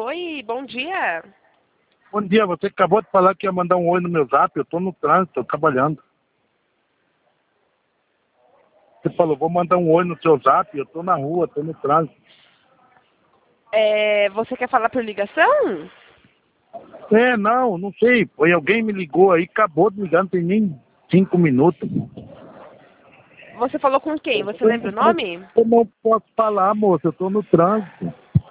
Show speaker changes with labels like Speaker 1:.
Speaker 1: Oi, bom dia.
Speaker 2: Bom dia, você acabou de falar que ia mandar um oi no meu zap, eu tô no trânsito, tô trabalhando. Você falou, vou mandar um oi no seu zap, eu tô na rua, tô no trânsito.
Speaker 1: Você quer falar por ligação?
Speaker 2: Não sei, foi alguém me ligou aí, acabou de ligar, não tem nem 5 minutos.
Speaker 1: Você falou com quem? Você lembra o nome?
Speaker 2: Eu não posso falar, moça, eu tô no trânsito.